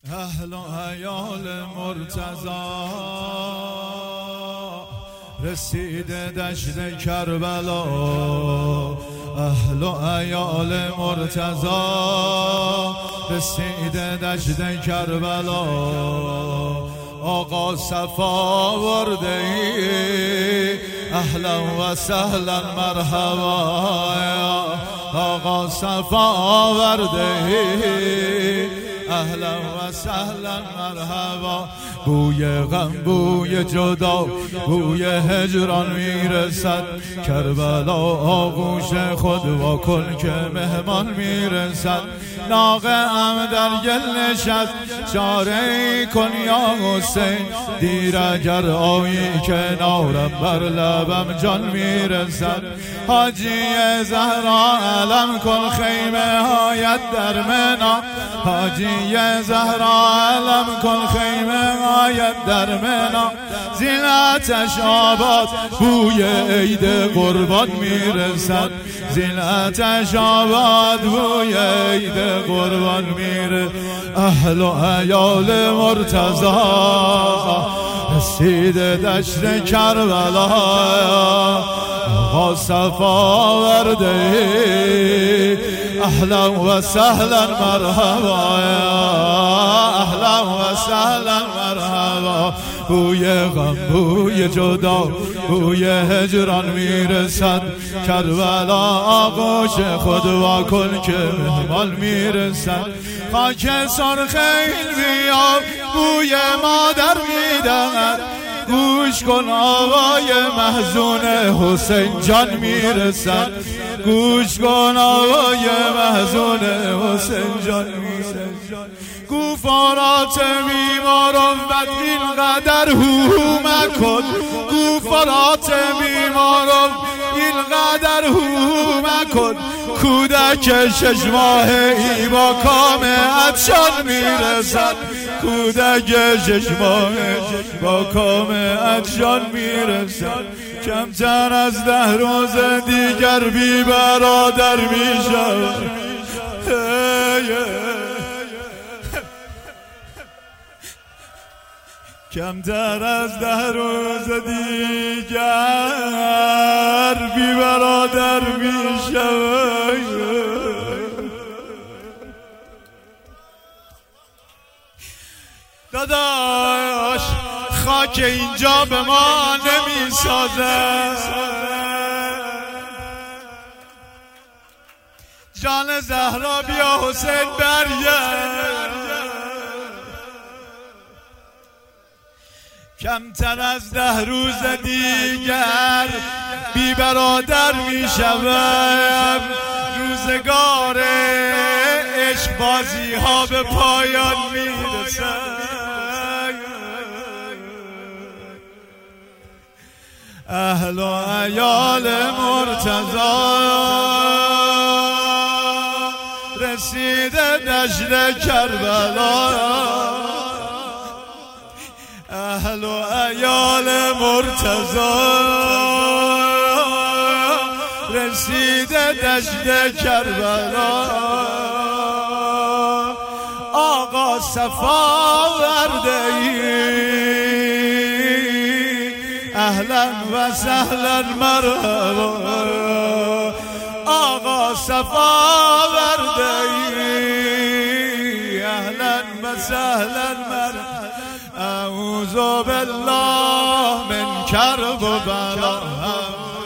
اهل و عیال مرتضی رسیده دشت کربلا. اهل و عیال مرتضی رسیده دشت کربلا. آقا صفا ورده ای اهلا و سهلا مرحبا. آقا صفا ورده ای اهلا و سهلا مرحبا. بوی غم بوی جدا بوی هجران میرسد کربلا. آغوش خود وا کن که مهمان میرسد. ناقه ام در گل نشست چاره کن یا حسین. دیر اگر آیی کنارم بر لبم جان میرسد. حاجی زهرا علم کن خیمه هایت در منا. حاجی زهرا علم کن خیمه هایت در منا. زینتش آباد بوی عید قربان میرسد. زینتش آباد بوی عید قربان میرسد. اهل و عیال مرتضی رسیده دشت کربلا. آقا صفا ورده اهلا و سهلا مرحبا. اهلا و سهلا مرحبا. بوی غم بوی جدا بوی هجران میرسد کربلا. آغوش خود وا کن که مهمان میرسد. خاک سرخیل بیا بوی مادر میدهد. گوش کن آوای محزون حسین جان میرسد. گوش کن آوای محزون حسین جان میرسد. گوفارات بیماران بد اینقدر هو مکن. گوفارات بیماران اینقدر هو مکن. کودک 6 ماهه‌ای با کام عطشان میرسد. کودک 6 ماهه با کام عطشان میرسد. کمتر از 10 روز دیگر بی برادر میشود. کمتر از 10 روز دیگر بی برادر میشود. داداش خاک اینجا به ما نمیسازه. جان زهرا بیا حسین برگرد. کمتر از 10 روز دیگر بی برادر می شوم. روزگار عشق بازی ها به پایان می رسد. اهل و عیال مرتضی رسیده دشت کربلا. اهل و عیال مرتضی رسیده دشت کربلا. آقا صفا ورده ای اهلا و سهلا مرحبا. آقا صفا ورده ای اهلا و سهلا مرحبا. اعوذ بالله من کرب و بلا.